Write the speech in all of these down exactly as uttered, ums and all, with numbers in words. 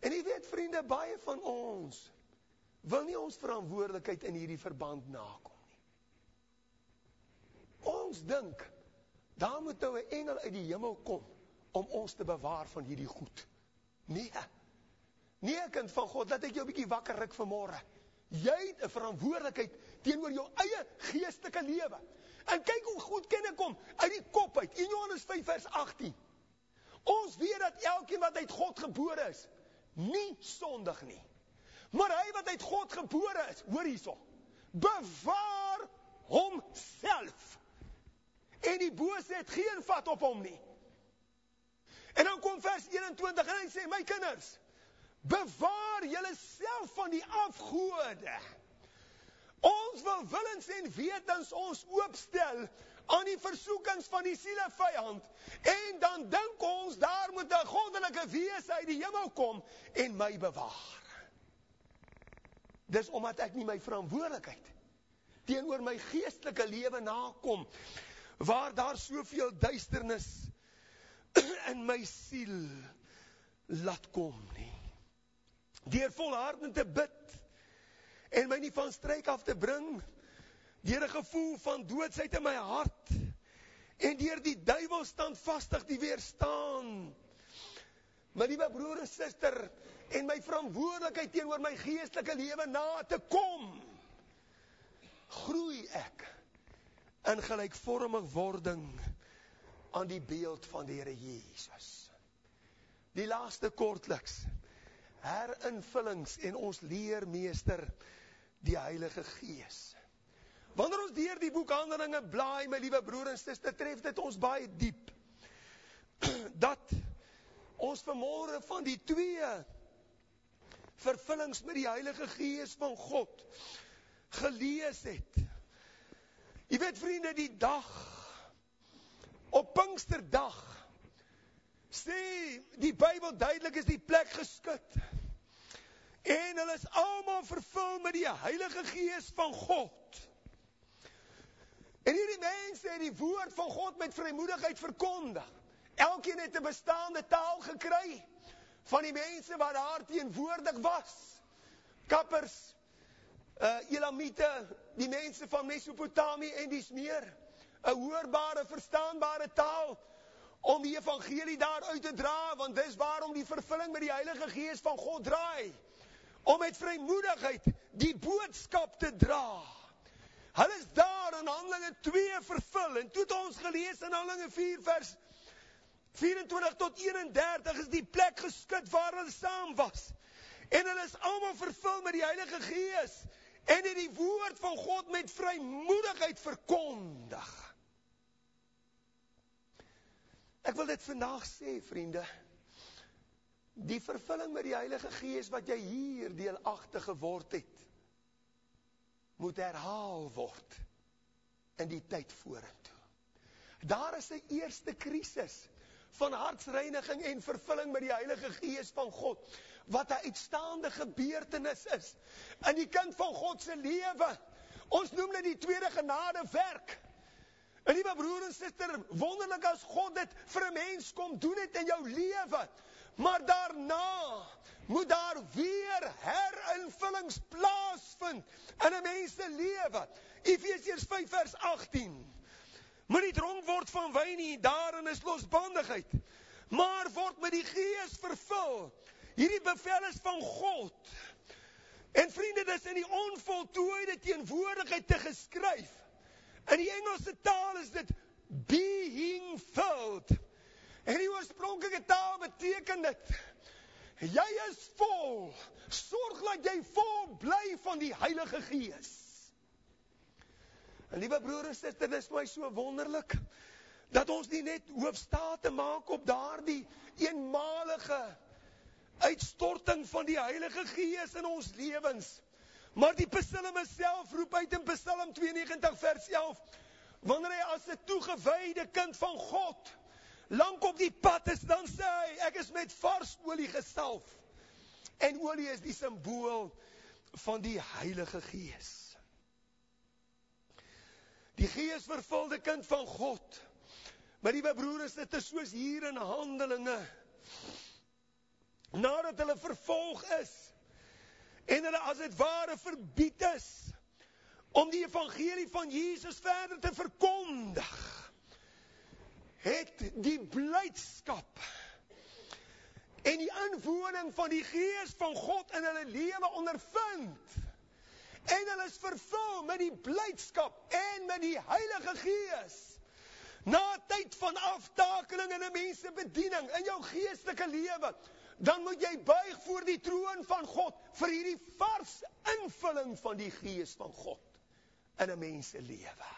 En jy weet vriende, baie van ons wil nie ons verantwoordelikheid in hierdie verband nakom nie. Ons dink, daar moet nou 'n engel uit die hemel kom om ons te bewaar van hierdie goed. Nee, nee kind van God, laat ek jou 'n bietjie wakker ruk vanmôre. Jy het 'n verantwoordelikheid teenoor jou eie geestelike lewe. En kyk hoe goed ken ek hom uit die kop uit. In Johannes vyf vers agttien. Ons weet dat elkeen wat uit God gebore is, nie sondig nie. Maar hy wat uit God gebore is, hoor hierso, bewaar homself. En die bose het geen vat op hom nie. En dan kom vers eenentwintig en hy sê, my kinders, bewaar julle self van die afgode. Ons wil willens en wetens ons oopstel aan die versoekings van die sielevyand. En dan dink ons, daar moet 'n goddelike wese uit die hemel kom en my bewaar. Dis omdat ek nie my verantwoordelikheid teenoor my geestelike lewe nakom, waar daar soveel duisternis in my siel laat kom nie. Deur volhardend te bid en my nie van stryk af te bring, deur 'n gevoel van doodsheid in my hart en deur die duiwel standvastig te weerstaan. My liewe broer en suster, en my verantwoordelikheid teenoor my geestelike lewe na te kom, groei ek in gelykvormig wording aan die beeld van die Here Jesus. Die laaste kortliks, herinvullings en ons leermeester, die Heilige Gees. Wanneer ons deur die boek Handelinge blaai, my liewe broer en suster, tref dit ons baie diep, dat ons vanmôre van die twee vervullings met die Heilige Gees van God gelees het. Jy weet vriende, die dag, op Pinksterdag, sê die Bybel duidelik, is die plek geskit. En hulle is almal vervul met die Heilige Gees van God. En hierdie mense het die woord van God met vrymoedigheid verkondig. Elkeen het 'n bestaande taal gekry van die mense wat daar teenwoordig was. Kappers, uh, Elamite, die mense van Mesopotamië en dies meer. 'n hoorbare, verstaanbare taal om die evangelie daar uit te dra, want dis waarom die vervulling met die Heilige Gees van God draai. Om met vrymoedigheid die boodskap te dra. Hulle is daar in Handelinge twee vervul, en toe het ons gelees in Handelinge vier vers vyf-en-twintig tot een-en-dertig is die plek geskit waar hulle saam was. En hulle is almal vervul met die Heilige Gees en het die woord van God met vrymoedigheid verkondig. Ek wil dit vandag sê, vriende, die vervulling met die Heilige Gees wat jy hier deelagtig geword het, moet herhaal word in die tyd vorentoe. Daar is 'n eerste krisis van hartsreiniging en vervulling met die Heilige Gees van God, wat 'n uitstaande gebeurtenis is in die kind van God se lewe. Ons noem dit die tweede genade werk. En liewe broer en suster, wonderlik as God dit vir 'n mens kom doen het in jou lewe, maar daarna moet daar weer herinvullings plaasvind in 'n mens se lewe. Efesiërs vyf vers agttien. Moet nie dronk word van wyn nie, daarin is losbandigheid, maar word met die Gees vervul. Hierdie bevel is van God. En vriende, dis in die onvoltooide teenwoordigheid te geskryf. In die Engelse taal is dit being filled. En die oorspronklike taal beteken dit, jy is vol, sorg dat jy vol bly van die Heilige Gees. En liewe broer en suster, dit is my so wonderlik, dat ons nie net hoef staat te maak op daardie eenmalige uitstorting van die Heilige Gees in ons lewens, maar die psalme self roep uit in Psalm tweeënnegentig vers elf, wanneer hy as 'n toegewyde kind van God lank op die pad is, dan sê hy, ek is met vars olie gesalf. En olie is die simbool van die Heilige Gees. Die geesvervulde kind van God, maar die broers, dit is soos hier in Handelinge, nadat hulle vervolg is, en hulle as het ware verbied is, om die evangelie van Jesus verder te verkondig, het die blydskap en die inwoning van die Gees van God in hulle lewe ondervind, en hulle is vervul met die blydskap en met die Heilige Gees, na 'n tyd van aftakeling en 'n mensebediening in jou geestelike lewe, dan moet jy buig voor die troon van God vir hierdie vars invulling van die Gees van God in 'n mens se lewe.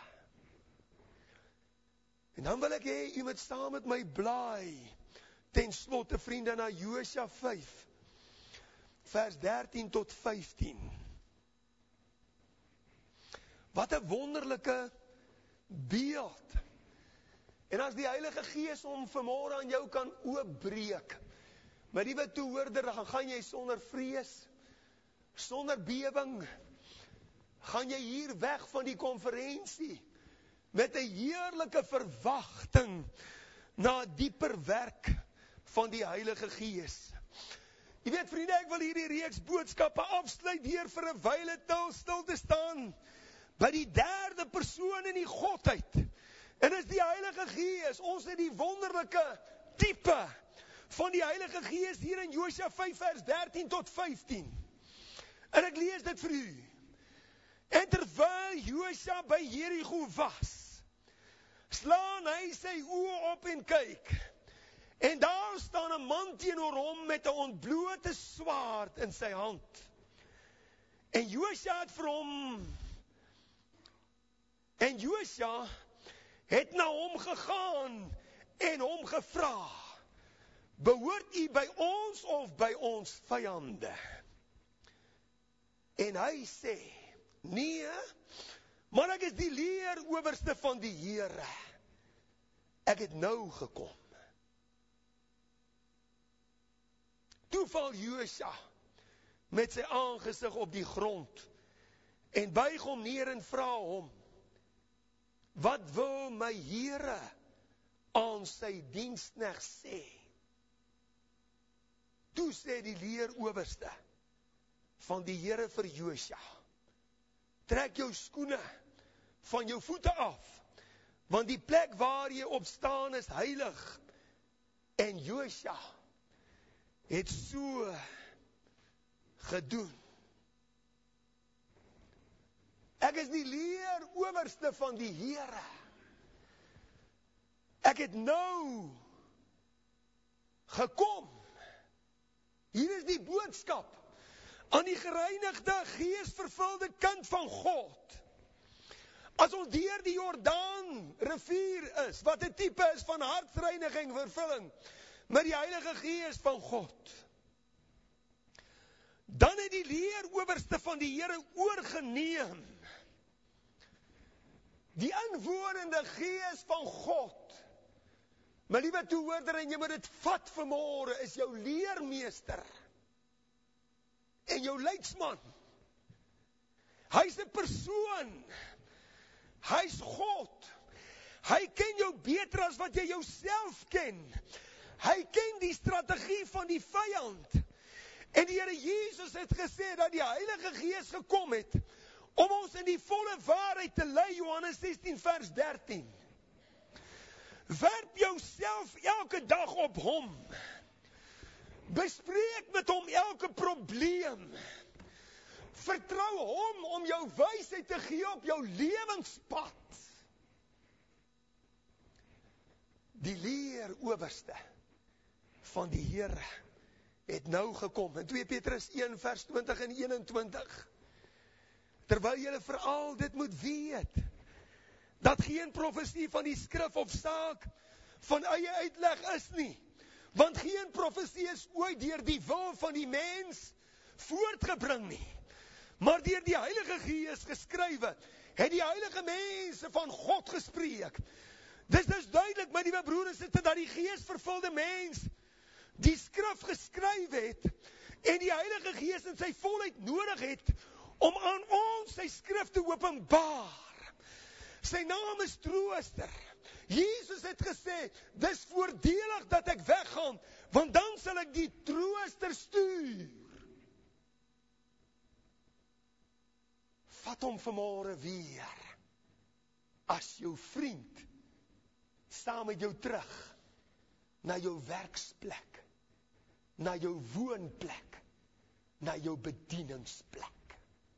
En dan wil ek hê u moet saam met my blaai ten slotte, vriende, na Josua vyf vers dertien tot vyftien. Wat 'n wonderlike beeld. En as die Heilige Gees hom vanmôre aan jou kan oopbreek, maar liewe toehoorder, dan gaan jy sonder vrees, sonder bewing, gaan jy hier weg van die konferensie, met 'n heerlike verwagting, na 'n dieper werk van die Heilige Gees. Jy weet vriende, ek wil hierdie reeks boodskappe afsluit, deur vir 'n wyle til stil te staan, by die derde persoon in die Godheid, en is die Heilige Gees. Ons het die wonderlike tipe van die Heilige Gees hier in Josua vyf vers dertien tot vyftien. En ek lees dit vir u. En terwyl Josua by Jerigo was, slaan hy sy oë op en kyk, en daar staan 'n man teenoor hom met 'n ontblote swaard in sy hand. En Josua het vir hom En Josua het na hom gegaan en hom gevra, behoort u by ons of by ons vyande? En hy sê, nee, maar ek is die leerowerste van die Here. Ek het nou gekom. Toe val Josua met sy aangesig op die grond en buig hom neer en vra hom, wat wil my Here aan sy diensknegt sê? Toe sê die leerowerste van die Here vir Josua, trek jou skoene van jou voete af, want die plek waar jy op staan is heilig. En Josua het so gedoen. Ek is die leerowerste van die Here. Ek het nou gekom. Hier is die boodskap aan die gereinigde, geesvervulde kind van God. As ons deur die Jordaan rivier is, wat 'n tipe is van hartsreiniging, vervulling met die Heilige Gees van God, dan het die leerowerste van die Here oorgeneem die inwonende Gees van God. My liewe toehoorder, en jy moet dit vat vanmôre, is jou leermeester en jou leidsman. Hy's 'n persoon. Hy's God. Hy ken jou beter as wat jy jouself ken. Hy ken die strategie van die vyand. En die Here Jesus het gesê dat die Heilige Gees gekom het om ons in die volle waarheid te lei, Johannes sestien vers dertien. Werp jouself elke dag op hom. Bespreek met hom elke probleem. Vertrou hom om jou wysheid te gee op jou lewenspad. Die leerowerste van die Here het nou gekom. In twee Petrus een vers twintig en eenentwintig. Terwyl julle veral dit moet weet, dat geen profesie van die skrif of saak van eie uitleg is nie. Want geen profesie is ooit deur die wil van die mens voortgebring nie. Maar deur die Heilige Gees geskrywe, het die heilige mense van God gespreek. Dis dus duidelik, my liewe broers en susters, dat die geesvervulde mens die skrif geskryf het en die Heilige Gees in sy volheid nodig het om aan ons sy skrif te openbaar. Sy naam is Trooster. Jesus het gesê, dis voordelig dat ek weggaan, want dan sal ek die Trooster vat hom vanmôre weer as jou vriend saam met jou terug na jou werksplek, na jou woonplek, na jou bedieningsplek.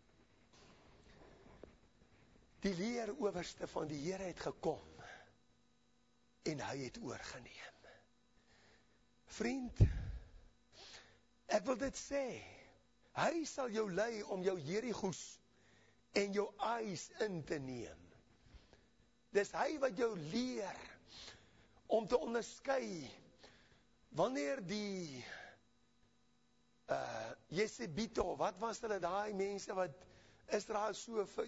Die leerowerste van die Here het gekom en hy het oorgeneem. Vriend, ek wil dit sê, hy sal jou lei om jou Jerigo's en jou Ai's in te neem. Dis hy wat jou leer om te onderskei wanneer die uh, Jesebito, wat was hulle daai mense wat Israel so vir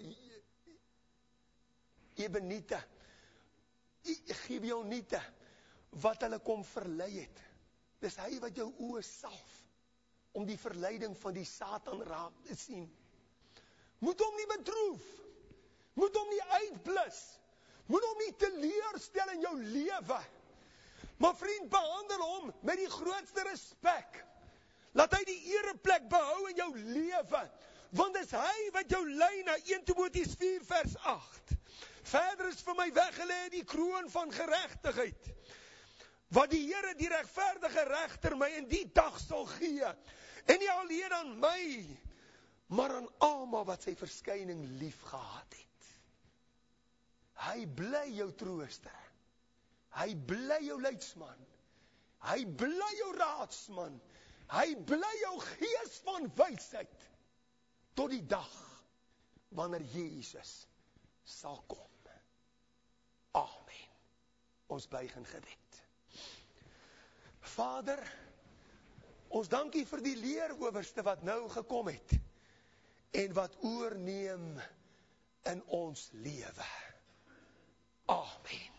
Ebenite, Gibeonite, wat hulle kom verlei het. Dis hy wat jou oë salf om die verleiding van die Satan raak te sien. Moet hom nie bedroef, moet hom nie uitblus, moet hom nie teleurstel in jou lewe. Maar vriend, behandel hom met die grootste respek. Laat hy die ereplek behou in jou lewe, want dis hy wat jou lei na Eerste Timoteus vier vers agt. Verder is vir my weggelê die kroon van geregtigheid, wat die Here die regverdige regter my in die dag sal gee, en nie alleen aan my, maar aan almal wat sy verskyning lief gehad het. Hy bly jou trooster, hy bly jou leidsman, hy bly jou raadsman, hy bly jou gees van wysheid, tot die dag, wanneer Jesus sal kom. Amen. Ons buig in gebed. Vader, ons dankie vir die leerowerste wat nou gekom het, en wat oorneem in ons lewe. Amen.